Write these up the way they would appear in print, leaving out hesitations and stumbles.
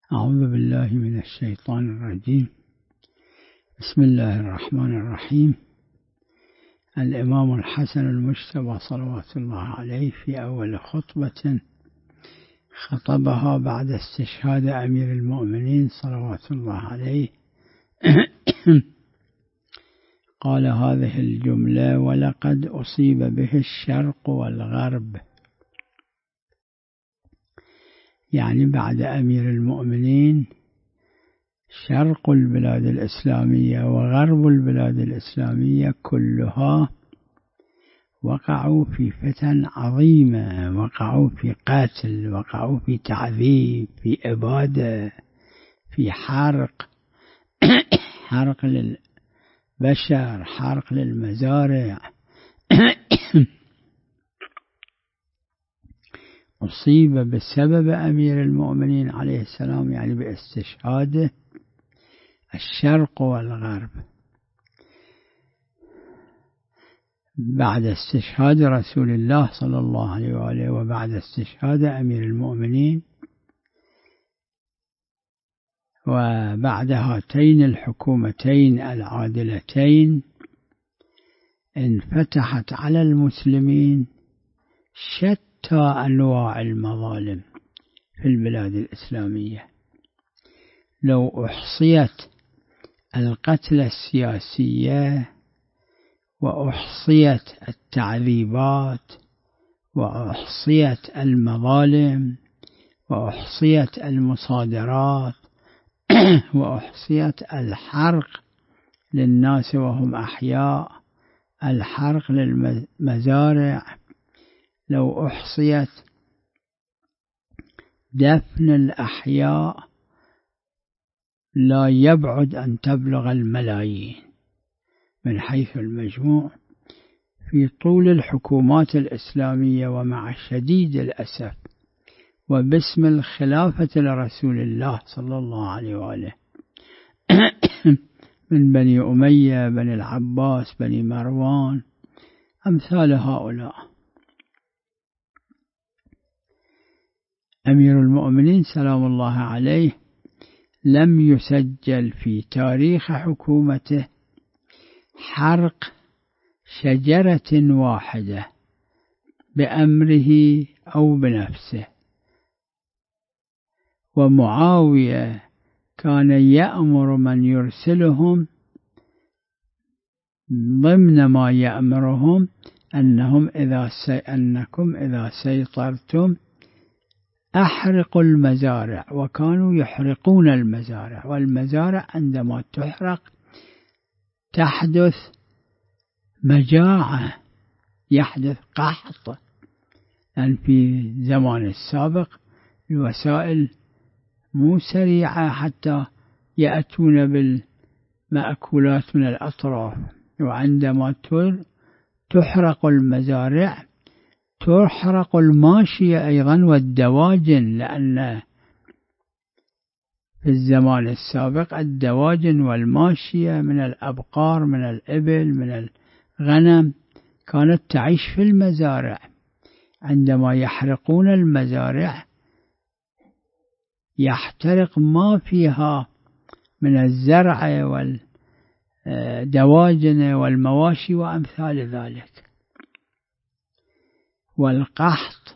أعوذ بالله من الشيطان الرجيم. بسم الله الرحمن الرحيم. الإمام الحسن المجتبى صلوات الله عليه في أول خطبة خطبها بعد استشهاد أمير المؤمنين صلوات الله عليه قال هذه الجملة: ولقد أصيب به الشرق والغرب، يعني بعد أمير المؤمنين شرق البلاد الإسلامية وغرب البلاد الإسلامية كلها وقعوا في فتن عظيمة، وقعوا في قتل، وقعوا في تعذيب، في إبادة، في حرق حرق للبشر، حرق للمزارع أصيب بسبب أمير المؤمنين عليه السلام، يعني باستشهاده، الشرق والغرب. بعد استشهاد رسول الله صلى الله عليه وآله وبعد استشهاد أمير المؤمنين وبعد هاتين الحكومتين العادلتين انفتحت على المسلمين شتى أنواع المظالم في البلاد الإسلامية. لو أحصيت القتل السياسية وأحصيت التعذيبات وأحصيت المظالم وأحصيت المصادرات وأحصيت الحرق للناس وهم أحياء، الحرق للمزارع، لو أحصيت دفن الأحياء لا يبعد أن تبلغ الملايين من حيث المجموع في طول الحكومات الإسلامية. ومع شديد الأسف وباسم الخلافة لرسول الله صلى الله عليه وآله من بني أمية، بني العباس، بني مروان، أمثال هؤلاء. أمير المؤمنين سلام الله عليه لم يسجل في تاريخ حكومته حرق شجرة واحدة بأمره أو بنفسه. ومعاوية كان يأمر من يرسلهم ضمن ما يأمرهم أنكم إذا سيطرتم أحرقوا المزارع، وكانوا يحرقون المزارع. والمزارع عندما تحرق تحدث مجاعة، يحدث قحط، لأن في الزمان السابق الوسائل مو سريعة حتى يأتون بالمأكولات من الأطراف. وعندما تحرق المزارع تحرق الماشية أيضا والدواجن، لأن في الزمان السابق الدواجن والماشية من الأبقار، من الإبل، من الغنم، كانت تعيش في المزارع. عندما يحرقون المزارع يحترق ما فيها من الزرع والدواجن والمواشي وأمثال ذلك. والقحط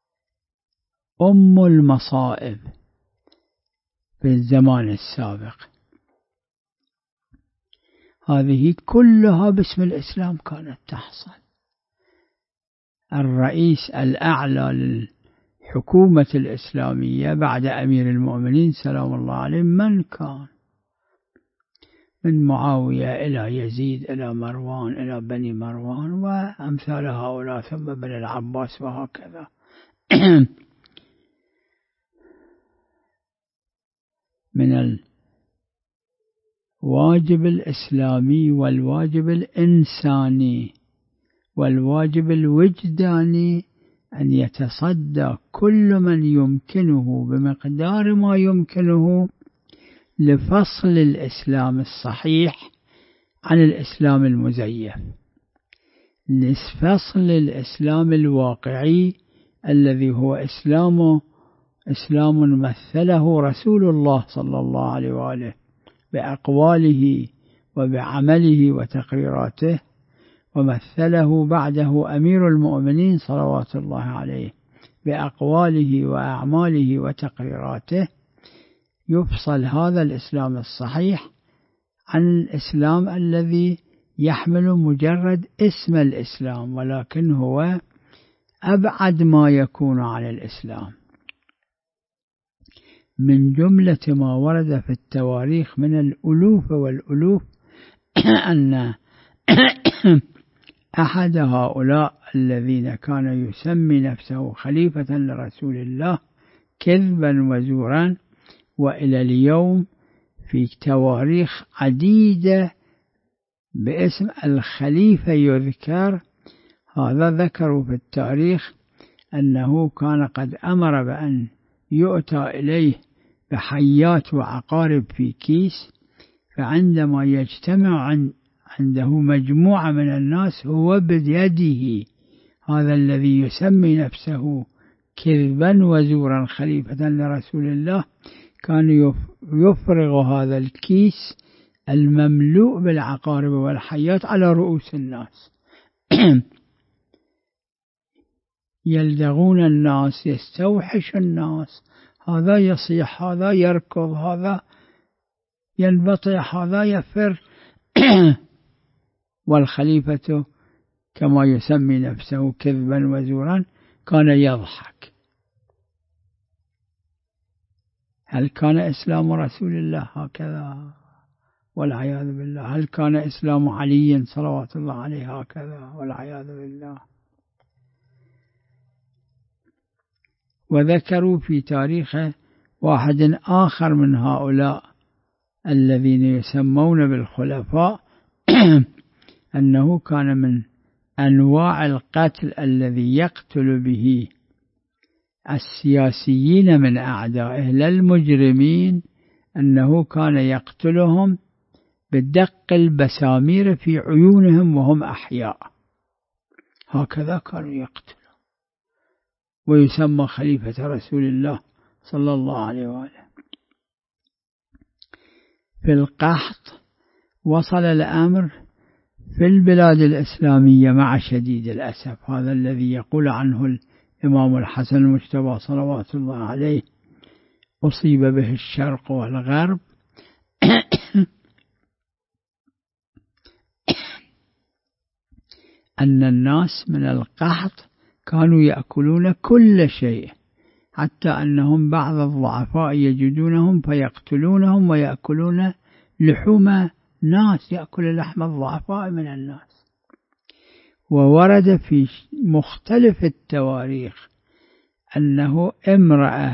أم المصائب في الزمان السابق. هذه كلها باسم الإسلام كانت تحصل. الرئيس الأعلى للحكومة الإسلامية بعد أمير المؤمنين سلام الله عليه من كان؟ من معاوية إلى يزيد إلى مروان إلى بني مروان وأمثال هؤلاء، ثم بني العباس، وهكذا. من الواجب الإسلامي والواجب الإنساني والواجب الوجداني أن يتصدى كل من يمكنه بمقدار ما يمكنه لفصل الإسلام الصحيح عن الإسلام المزيف، لفصل الإسلام الواقعي الذي هو إسلام إسلام مثله رسول الله صلى الله عليه وآله بأقواله وبعمله وتقريراته، ومثله بعده أمير المؤمنين صلوات الله عليه بأقواله وأعماله وتقريراته، يفصل هذا الإسلام الصحيح عن الإسلام الذي يحمل مجرد اسم الإسلام، ولكن هو أبعد ما يكون عن الإسلام. من جملة ما ورد في التواريخ من الألوف والألوف أن أحد هؤلاء الذين كان يسمي نفسه خليفة لرسول الله كذبا وزورا، وإلى اليوم في تواريخ عديدة باسم الخليفة يذكر، هذا ذكروا في التاريخ أنه كان قد أمر بأن يؤتى إليه بحيات وعقارب في كيس، فعندما يجتمع عنده مجموعة من الناس هو بيده هذا الذي يسمي نفسه كذبا وزورا خليفة لرسول الله، كان يفرغ هذا الكيس المملوء بالعقارب والحيات على رؤوس الناس يلدغون الناس، يستوحش الناس، هذا يصيح، هذا يركض، هذا ينبطح، هذا يفر والخليفة كما يسمي نفسه كذبا وزورا كان يضحك. هل كان إسلام رسول الله هكذا؟ والعياذ بالله. هل كان إسلام علي صلوات الله عليه هكذا؟ والعياذ بالله. وذكروا في تاريخ واحد آخر من هؤلاء الذين يسمون بالخلفاء أنه كان من أنواع القتل الذي يقتل به السياسيين من أعدائه للمجرمين، أنه كان يقتلهم بدق البسامير في عيونهم وهم أحياء، هكذا كانوا يقتلون، ويسمى خليفة رسول الله صلى الله عليه وآله. في القحط وصل الأمر في البلاد الإسلامية مع شديد الأسف، هذا الذي يقول عنه الإمام الحسن المجتبى صلوات الله عليه أصيب به الشرق والغرب أن الناس من القحط كانوا يأكلون كل شيء، حتى أنهم بعض الضعفاء يجدونهم فيقتلونهم ويأكلون لحوم ناس، يأكل لحم الضعفاء من الناس. وورد في مختلف التواريخ أنه امرأة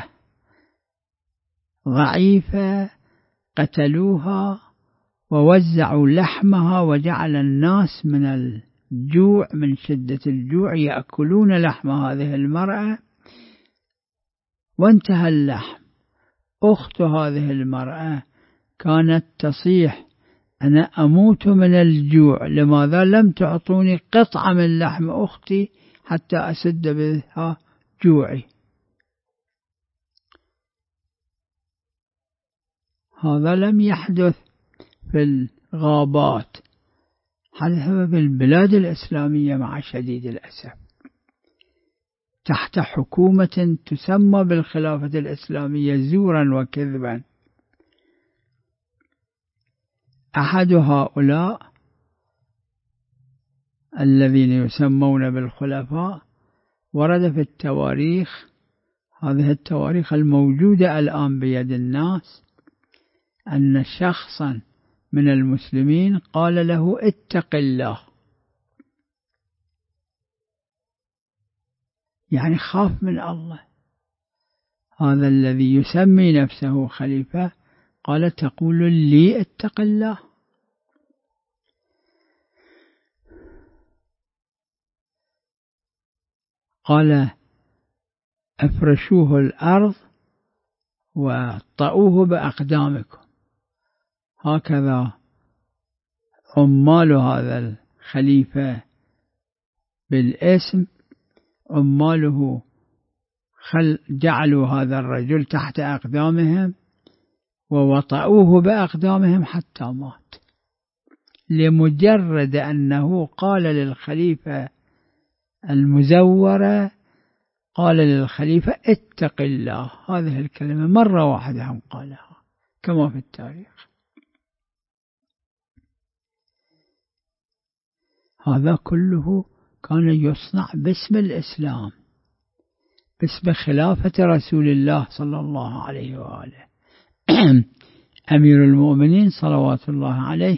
ضعيفة قتلوها ووزعوا لحمها، وجعل الناس من الجوع، من شدة الجوع، يأكلون لحم هذه المرأة وانتهى اللحم. أخت هذه المرأة كانت تصيح: أنا أموت من الجوع، لماذا لم تعطوني قطعة من لحم أختي حتى أسد بها جوعي؟ هذا لم يحدث في الغابات، حدث في البلاد الإسلامية مع شديد الأسف، تحت حكومة تسمى بالخلافة الإسلامية زورا وكذبا. أحد هؤلاء الذين يسمون بالخلفاء ورد في التواريخ، هذه التواريخ الموجودة الآن بيد الناس، أن شخصا من المسلمين قال له: اتق الله، يعني خاف من الله. هذا الذي يسمي نفسه خليفة قال: تقول لي اتق الله؟ قال: افرشوه الأرض وطؤوه بأقدامكم. هكذا عمال هذا الخليفة بالاسم، عماله جعلوا هذا الرجل تحت أقدامهم ووطأوه بأقدامهم حتى مات، لمجرد أنه قال للخليفة المزورة، قال للخليفة اتق الله. هذه الكلمة مرة واحدة هم قالها كما في التاريخ. هذا كله كان يصنع باسم الإسلام، باسم خلافة رسول الله صلى الله عليه وآله. أمير المؤمنين صلوات الله عليه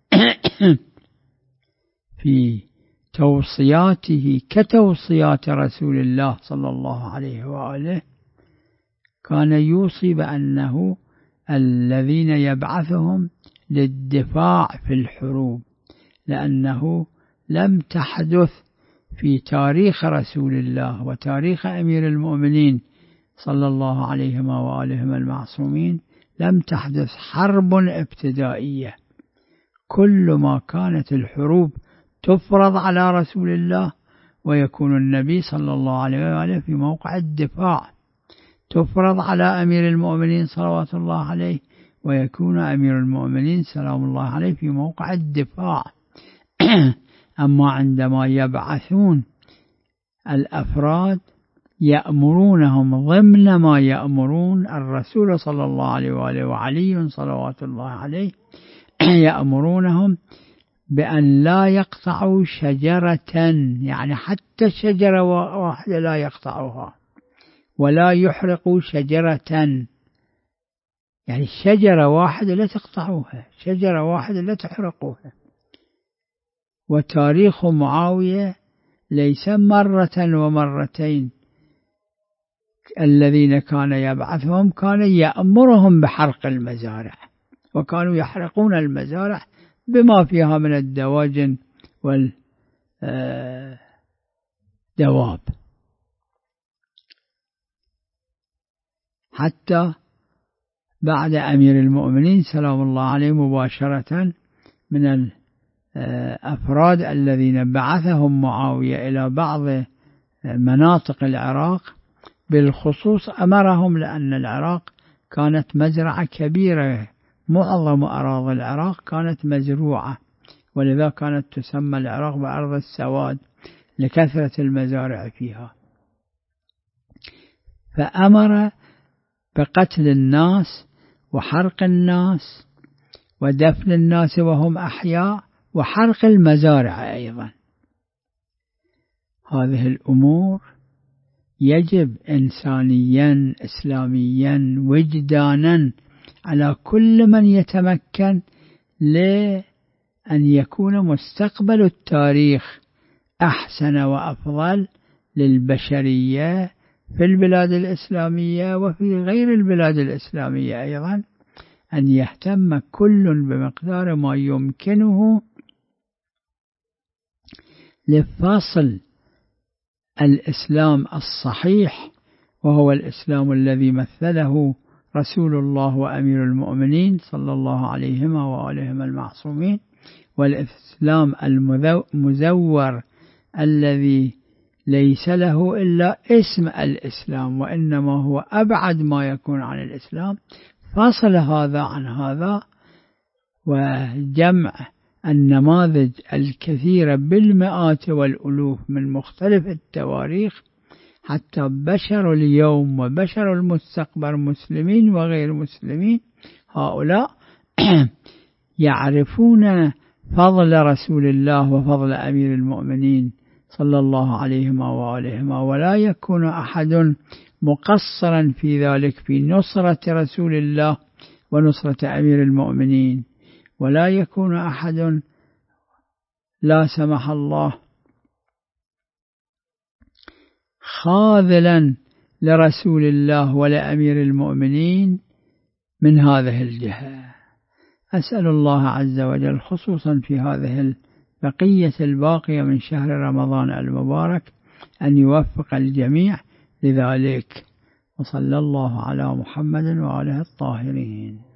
في توصياته كتوصيات رسول الله صلى الله عليه وآله كان يوصي بأنه الذين يبعثهم للدفاع في الحروب، لأنه لم تحدث في تاريخ رسول الله وتاريخ أمير المؤمنين صلى الله عليهما وآلهما المعصومين لم تحدث حرب ابتدائية. كل ما كانت الحروب تفرض على رسول الله ويكون النبي صلى الله عليه وآله في موقع الدفاع، تفرض على أمير المؤمنين صلوات الله عليه ويكون أمير المؤمنين سلام الله عليه في موقع الدفاع. أما عندما يبعثون الأفراد يأمرونهم ضمن ما يأمرون الرسول صلى الله عليه وآله وعلي صلوات الله عليه، يأمرونهم بأن لا يقطعوا شجرة، يعني حتى شجرة واحدة لا يقطعوها، ولا يحرقوا شجرة، يعني شجرة واحدة لا تقطعوها، شجرة واحدة لا تحرقوها. وتاريخ معاوية ليس مرة ومرتين، الذين كان يبعثهم كان يأمرهم بحرق المزارع، وكانوا يحرقون المزارع بما فيها من الدواجن والدواب. حتى بعد أمير المؤمنين سلام الله عليه مباشرة من الأفراد الذين بعثهم معاوية إلى بعض مناطق العراق بالخصوص أمرهم، لأن العراق كانت مزرعة كبيرة، معظم أراضي العراق كانت مزروعة، ولذا كانت تسمى العراق بأرض السواد لكثرة المزارع فيها. فأمر بقتل الناس وحرق الناس ودفن الناس وهم أحياء وحرق المزارع أيضا. هذه الأمور يجب إنسانيا إسلاميا وجدانا على كل من يتمكن لأن يكون مستقبل التاريخ أحسن وأفضل للبشرية في البلاد الإسلامية وفي غير البلاد الإسلامية أيضا، أن يهتم كل بمقدار ما يمكنه لفصل الإسلام الصحيح، وهو الإسلام الذي مثله رسول الله وأمير المؤمنين صلى الله عليهما وآلهما المعصومين، والإسلام المزور الذي ليس له إلا اسم الإسلام وإنما هو أبعد ما يكون عن الإسلام. فصل هذا عن هذا وجمع النماذج الكثيرة بالمئات والألوف من مختلف التواريخ، حتى بشر اليوم وبشر المستقبل مسلمين وغير مسلمين هؤلاء يعرفون فضل رسول الله وفضل أمير المؤمنين صلى الله عليهما وآلهما، ولا يكون أحد مقصرا في ذلك في نصرة رسول الله ونصرة أمير المؤمنين، ولا يكون أحد لا سمح الله خاذلا لرسول الله ولأمير المؤمنين من هذه الجهة. أسأل الله عز وجل خصوصا في هذه البقية الباقية من شهر رمضان المبارك أن يوفق الجميع لذلك، وصلى الله على محمد وآله الطاهرين.